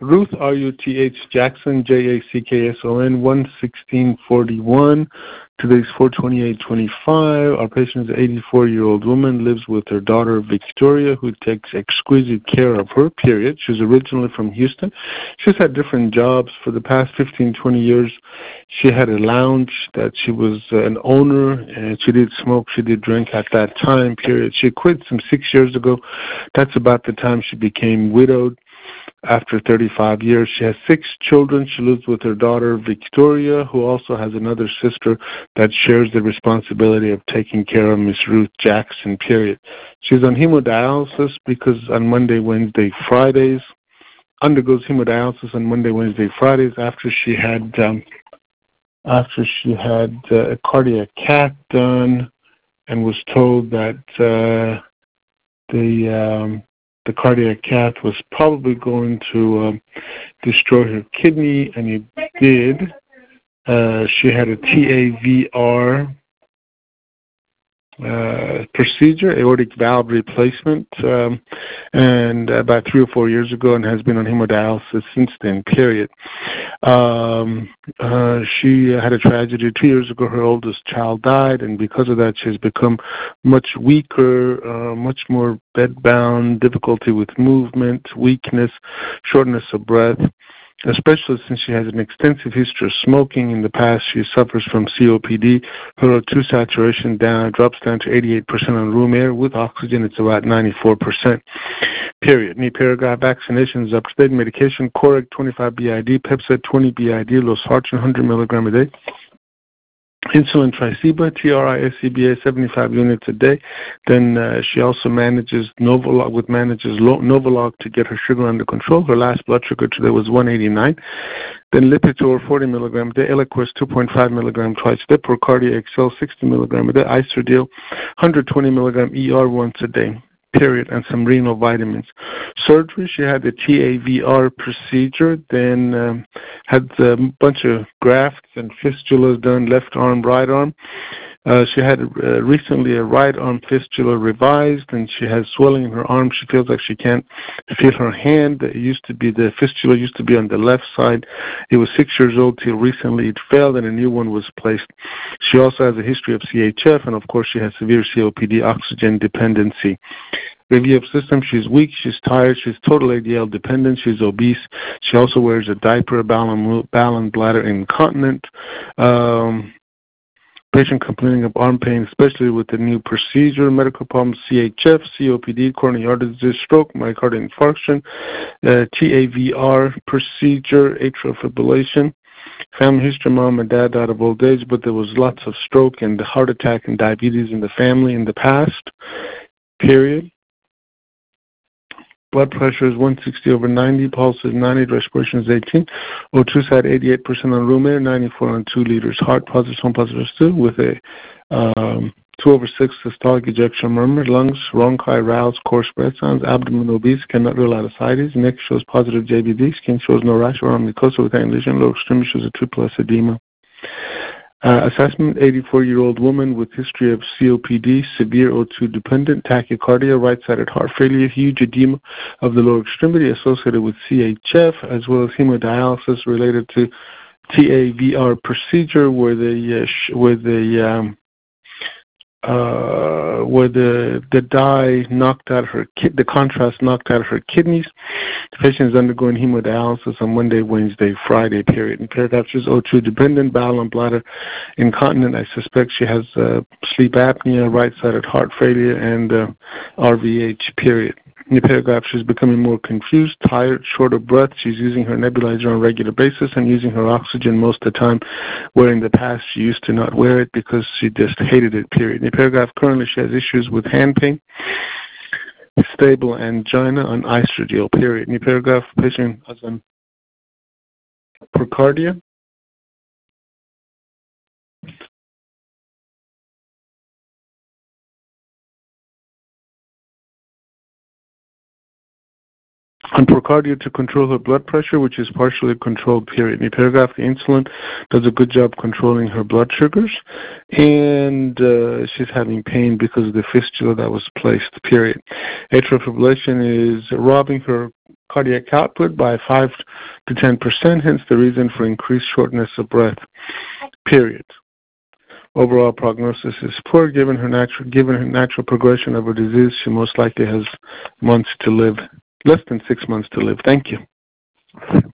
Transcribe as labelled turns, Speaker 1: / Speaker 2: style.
Speaker 1: Ruth, R-U-T-H, Jackson, J-A-C-K-S-O-N, 11641. Today's 4/28/25. Our patient is an 84-year-old woman, lives with her daughter Victoria, who takes exquisite care of her, period. She's originally from Houston. She's had different jobs for the past 15-20 years. She had a lounge that she was an owner, and she did smoke, she did drink at that time, period. She quit some 6 years ago. That's about the time she became widowed. After 35 years, she has 6 children. She lives with her daughter, Victoria, who also has another sister that shares the responsibility of taking care of Miss Ruth Jackson, period. She's on hemodialysis because on Monday, Wednesday, Fridays, undergoes hemodialysis on Monday, Wednesday, Fridays after she had a cardiac cath done and was told that the cardiac cath was probably going to destroy her kidney, and it did. She had a TAVR procedure, aortic valve replacement, and about 3 or 4 years ago, and has been on hemodialysis since then, period. She had a tragedy 2 years ago. Her oldest child died, and because of that, she has become much weaker, much more bedbound, difficulty with movement, weakness, shortness of breath, especially since she has an extensive history of smoking. In the past, she suffers from COPD. Her O2 saturation drops down to 88% on room air. With oxygen, it's about 94%, period. New paragraph, vaccinations, up-to-date medication, Coreg 25 BID, Pepcid 20 BID, Losartan 100 milligram a day. Insulin Tresiba, TRISCBA, 75 units a day. Then she also manages Novolog to get her sugar under control. Her last blood sugar today was 189. Then Lipitor, 40 milligram a day. Eliquis, 2.5 milligram twice a day. Procardia XL, 60 milligram a day. Isodil, 120 milligram ER once a day, period, and some renal vitamins. Surgery, she had the TAVR procedure, then had a bunch of grafts and fistulas done, left arm, right arm. She had recently a right arm fistula revised, and she has swelling in her arm. She feels like she can't feel her hand. The fistula used to be on the left side. It was 6 years old till recently it failed, and a new one was placed. She also has a history of CHF, and of course she has severe COPD, oxygen dependency. Review of symptoms: she's weak, she's tired, she's total ADL dependent, she's obese. She also wears a diaper, bowel and bladder incontinent. Patient complaining of arm pain, especially with the new procedure. Medical problems: CHF, COPD, coronary artery disease, stroke, myocardial infarction, TAVR procedure, atrial fibrillation. Family history: mom and dad died of old age, but there was lots of stroke and heart attack and diabetes in the family in the past, period. Blood pressure is 160/90, pulse is 90, respiration is 18, O2 sat 88% on room air, 94 on 2 liters. Heart positive, home positive still, with a 2/6 systolic ejection murmur. Lungs, rhonchi, rouse, coarse breath sounds. Abdomen obese, cannot rule out ascites. Neck shows positive JBD. Skin shows no rash or mucosa with any lesion. Lower extremity shows a triple edema. Assessment: 84-year-old woman with history of COPD, severe O2 dependent, tachycardia, right-sided heart failure, huge edema of the lower extremity associated with CHF, as well as hemodialysis related to TAVR procedure, where the dye knocked out the contrast knocked out her kidneys. The patient is undergoing hemodialysis on Monday, Wednesday, Friday, period. In paragraph, she's O2 dependent, bowel and bladder incontinent. I suspect she has sleep apnea, right-sided heart failure, and RVH, period. In the paragraph, she's becoming more confused, tired, short of breath. She's using her nebulizer on a regular basis and using her oxygen most of the time, where in the past she used to not wear it because she just hated it, period. In the paragraph, currently she has issues with hand pain, stable angina on Isodil, period. In the paragraph, patient has an Procardia. On Procardia to control her blood pressure, which is partially controlled, period. In the paragraph, the insulin does a good job controlling her blood sugars, and she's having pain because of the fistula that was placed, period. Atrial fibrillation is robbing her cardiac output by 5 to 10%, hence the reason for increased shortness of breath, period. Overall prognosis is poor. Given her natural progression of her disease, she most likely has months to live, less than 6 months to live. Thank you.